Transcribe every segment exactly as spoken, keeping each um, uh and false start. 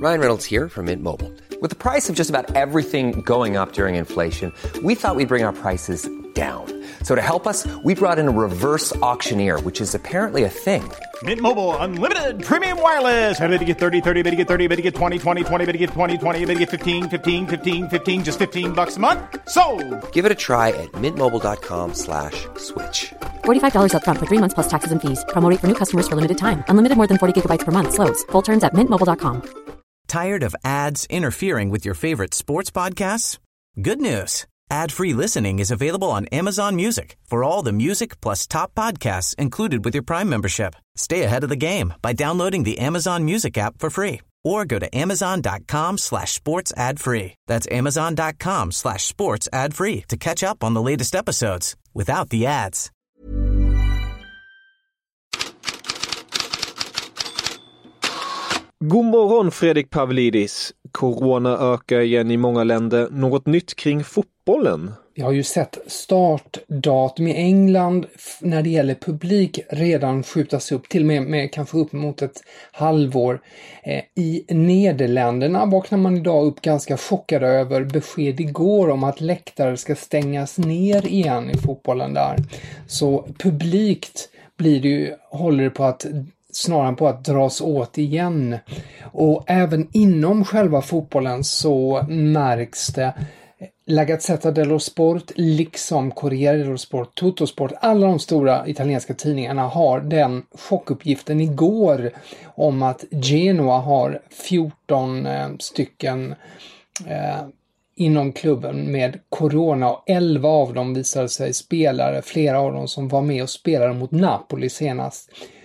Ryan Reynolds here from Mint Mobile. With the price of just about everything going up during inflation, we thought we'd bring our prices down. So to help us, we brought in a reverse auctioneer, which is apparently a thing. Mint Mobile Unlimited Premium Wireless. How to get thirty, thirty, how to get thirty, how to get twenty, twenty, twenty, how to get twenty, twenty, how to get fifteen, fifteen, fifteen, fifteen, just fifteen bucks a month? Sold! Give it a try at mintmobile.com slash switch. forty-five dollars up front for three months plus taxes and fees. Promo rate for new customers for limited time. Unlimited more than forty gigabytes per month. Slows full terms at mint mobile dot com. Tired of ads interfering with your favorite sports podcasts? Good news. Ad-free listening is available on Amazon Music for all the music plus top podcasts included with your Prime membership. Stay ahead of the game by downloading the Amazon Music app for free or go to amazon.com slash sports ad free. That's amazon.com slash sports ad free to catch up on the latest episodes without the ads. God morgon Fredrik Pavlidis. Corona ökar igen i många länder. Något nytt kring fotbollen? Vi har ju sett startdatum i England när det gäller publik redan skjutas upp till med, med kanske upp mot ett halvår. Eh, I Nederländerna vaknar man idag upp ganska chockad över besked igår om att läktare ska stängas ner igen i fotbollen där. Så publikt blir det ju, håller det på att snarare på att dras åt igen. Och även inom själva fotbollen så märks det. La Gazzetta dello Sport liksom Corriere dello Sport, Tuttosport, alla de stora italienska tidningarna har den chockuppgiften igår om att Genoa har fjorton eh, stycken eh, inom klubben med corona och elva av dem visade sig spelare, flera av dem som var med och spelade mot Napoli senast.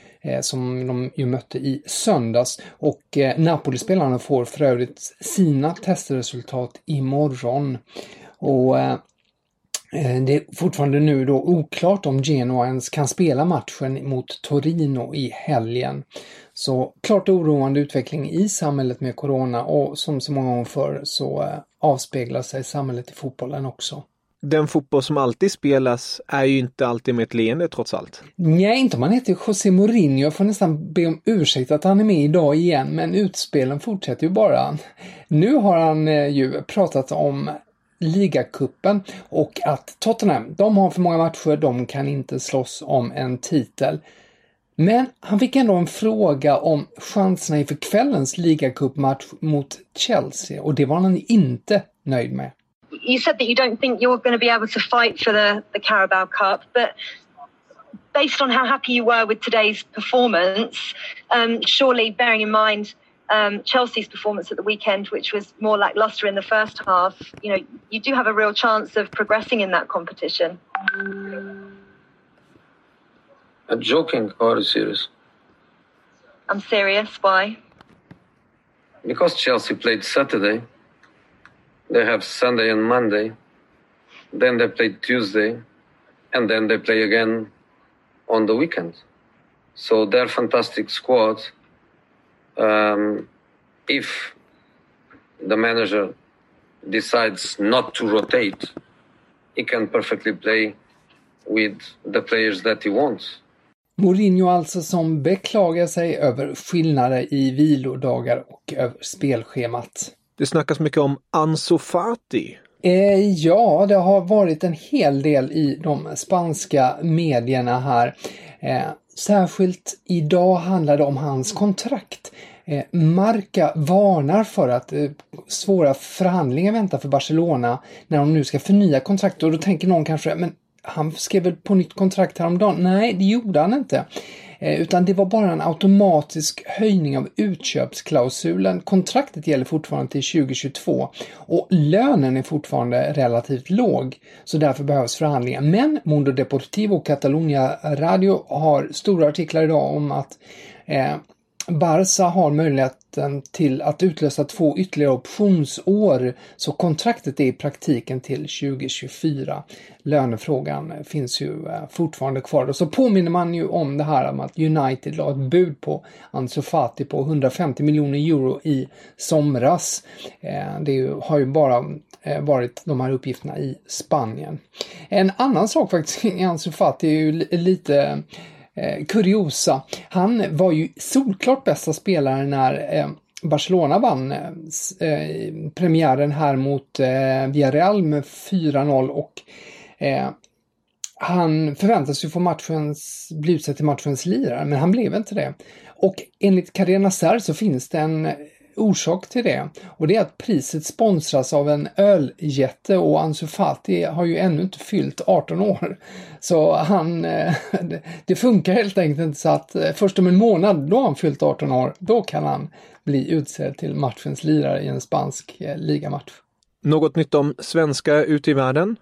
Som de ju mötte i söndags. Och eh, Napoli-spelarna får för övrigt sina testresultat imorgon. Och eh, det är fortfarande nu då oklart om Genoa ens kan spela matchen mot Torino i helgen. Så klart oroande utveckling i samhället med corona, och som så många gånger förr så eh, avspeglar sig samhället i fotbollen också. Den fotboll som alltid spelas är ju inte alltid med ett leende trots allt. Nej, inte om man heter José Mourinho. Jag får nästan be om ursäkt att han är med idag igen, men utspelen fortsätter ju bara. Nu har han eh, ju pratat om ligacupen och att Tottenham, de har för många matcher, de kan inte slåss om en titel. Men han fick ändå en fråga om chanserna inför kvällens ligacupmatch mot Chelsea, och det var han inte nöjd med. You said that you don't think you're going to be able to fight for the, the Carabao Cup, but based on how happy you were with today's performance, um, surely bearing in mind um, Chelsea's performance at the weekend, which was more lacklustre in the first half, you know, you do have a real chance of progressing in that competition. I'm joking, or are you serious? I'm serious. Why? Because Chelsea played Saturday. They have Sunday and Monday, then they play Tuesday, and then they play again on the weekend. So they're fantastic squad. Um, if the manager decides not to rotate, he can perfectly play with the players that he wants. Mourinho alltså som beklagar sig över skillnader i vilodagar och över spelschemat. Det snackas mycket om Ansu Fati. Eh, ja, det har varit en hel del i de spanska medierna här. Eh, särskilt idag handlar det om hans kontrakt. Eh, Marca varnar för att eh, svåra förhandlingar väntar för Barcelona när de nu ska förnya kontraktet. Och då tänker någon kanske, men han skrev väl på nytt kontrakt häromdagen? Nej, det gjorde han inte. Utan det var bara en automatisk höjning av utköpsklausulen. Kontraktet gäller fortfarande till tjugo tjugotvå och lönen är fortfarande relativt låg, så därför behövs förhandlingar. Men Mundo Deportivo och Catalunya Radio har stora artiklar idag om att eh, Barca har möjligheten till att utlösa två ytterligare optionsår, så kontraktet är i praktiken till tjugo tjugofyra. Lönefrågan finns ju fortfarande kvar. Och så påminner man ju om det här om att United la ett bud på Ansu Fati på hundrafemtio miljoner euro i somras. Det har ju bara varit de här uppgifterna i Spanien. En annan sak faktiskt i Ansu Fati är ju lite Eh, kuriosa. Han var ju solklart bästa spelare när eh, Barcelona vann eh, premiären här mot eh, Villarreal med fyra noll och eh, han förväntas ju få matchens, bli utsedd till matchens lirare, men han blev inte det. Och enligt Cadena Ser så finns det en orsak till det. Och det är att priset sponsras av en öljätte och Ansu Fati har ju ännu inte fyllt arton år. Så han, det funkar helt enkelt inte så att först om en månad då har han fyllt arton år, då kan han bli utsedd till matchens lirare i en spansk ligamatch. Något nytt om svenska ute i världen?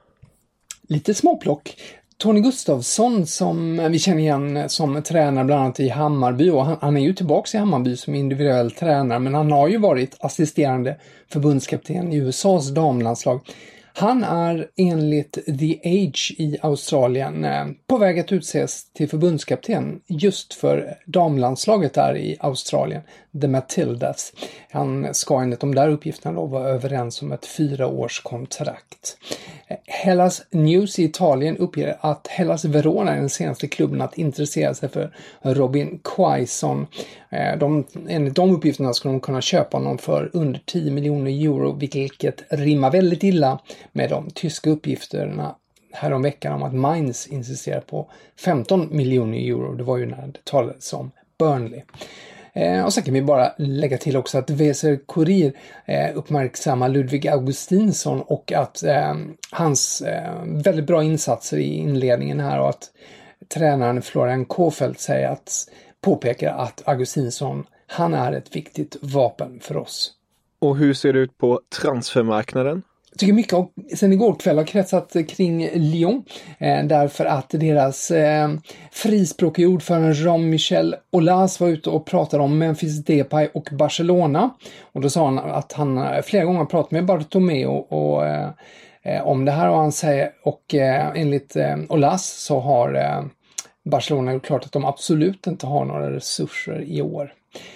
Lite småplock. Tony Gustafsson som vi känner igen som tränare bland annat i Hammarby, och han, han är ju tillbaka i Hammarby som individuell tränare, men han har ju varit assisterande förbundskapten i U S A:s damlandslag. Han är enligt The Age i Australien på väg att utses till förbundskapten just för damlandslaget där i Australien, The Matildas. Han ska enligt de där uppgifterna då vara överens om ett fyraårskontrakt. Hellas News i Italien uppger att Hellas Verona är den senaste klubben att intressera sig för Robin Quaison. De, enligt de uppgifterna ska de kunna köpa honom för under tio miljoner euro, vilket rimmar väldigt illa med de tyska uppgifterna härom veckan om att Mainz insisterar på femton miljoner euro. Det var ju när det talades om Burnley. Eh, och så kan vi bara lägga till också att Weser Kurier eh, uppmärksammar Ludvig Augustinsson och att eh, hans eh, väldigt bra insatser i inledningen här, och att tränaren Florian Kofeld säger att, påpekar att Augustinsson, han är ett viktigt vapen för oss. Och hur ser det ut på transfermarknaden? Jag tycker mycket av, sen igår kväll har kretsat kring Lyon eh, därför att deras eh, frispråkiga ordförande Jean-Michel Aulas var ute och pratade om Memphis Depay och Barcelona, och då sa han att han flera gånger pratat med Bartomeu och, eh, om det här, och han säger, och eh, enligt eh, Aulas så har eh, Barcelona gjort klart att de absolut inte har några resurser i år.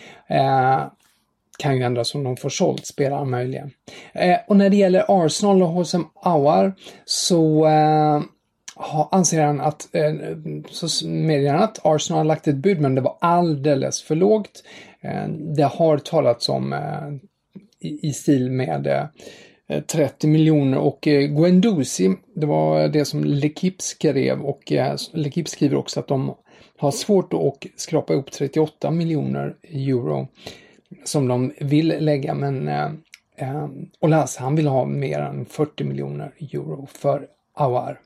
Eh, kan ju ändras om de får sålt spelare möjligen. Eh, och när det gäller Arsenal och Hosam Aouar så eh, anser han att eh, så medger han att Arsenal har lagt ett bud, men det var alldeles för lågt. Eh, det har talats om eh, i, i stil med eh, trettio miljoner, och eh, Guendouzi, det var det som L'Equipe skrev, och eh, L'Equipe skriver också att de har svårt att skrapa upp trettioåtta miljoner euro som de vill lägga, men eh, eh, Aulas, han vill ha mer än fyrtio miljoner euro för Aouar.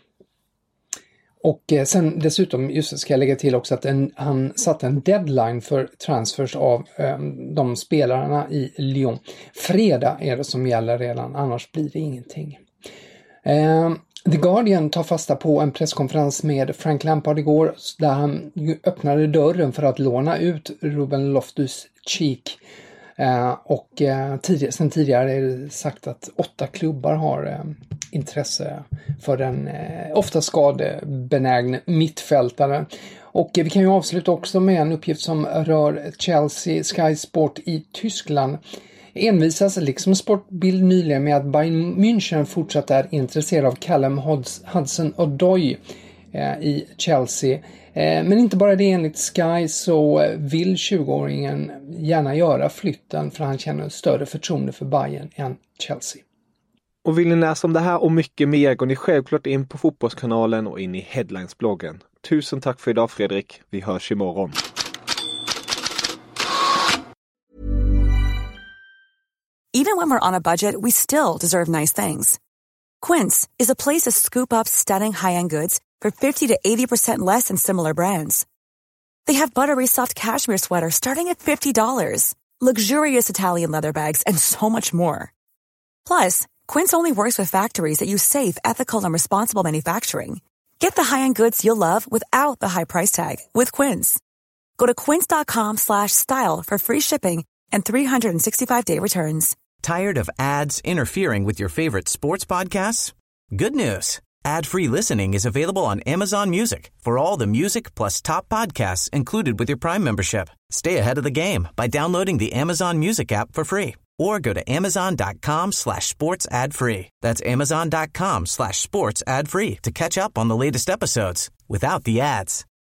Och eh, sen dessutom, just ska jag lägga till också att en, han satte en deadline för transfers av eh, de spelarna i Lyon. Fredag är det som gäller redan, annars blir det ingenting. Eh, The Guardian tar fasta på en presskonferens med Frank Lampard igår, där han öppnade dörren för att låna ut Ruben Loftus-Cheek. Eh, och eh, tidigare, sen tidigare är det sagt att åtta klubbar har eh, intresse för den eh, ofta skadebenägne mittfältaren. Och eh, vi kan ju avsluta också med en uppgift som rör Chelsea. Sky Sport i Tyskland envisas liksom Sportbild nyligen med att Bayern München fortsatt är intresserad av Callum Hudson-Odoi eh, i Chelsea. Eh, men inte bara det, enligt Sky så vill tjugoåringen gärna göra flytten för han känner större förtroende för Bayern än Chelsea. Och vill ni läsa om det här och mycket mer går ni självklart in på Fotbollskanalen och in i Headlines-bloggen. Tusen tack för idag, Fredrik. Vi hörs imorgon. Even when we're on a budget, we still deserve nice things. Quince is a place to scoop up stunning high-end goods for fifty to eighty percent less than similar brands. They have buttery soft cashmere sweaters starting at fifty dollars, luxurious Italian leather bags, and so much more. Plus, Quince only works with factories that use safe, ethical, and responsible manufacturing. Get the high-end goods you'll love without the high price tag with Quince. Go to quince.com slash style for free shipping and three sixty-five day returns. Tired of ads interfering with your favorite sports podcasts? Good news. Ad-free listening is available on Amazon Music for all the music plus top podcasts included with your Prime membership. Stay ahead of the game by downloading the Amazon Music app for free or go to amazon.com slash sports ad free. That's amazon.com slash sports ad free to catch up on the latest episodes without the ads.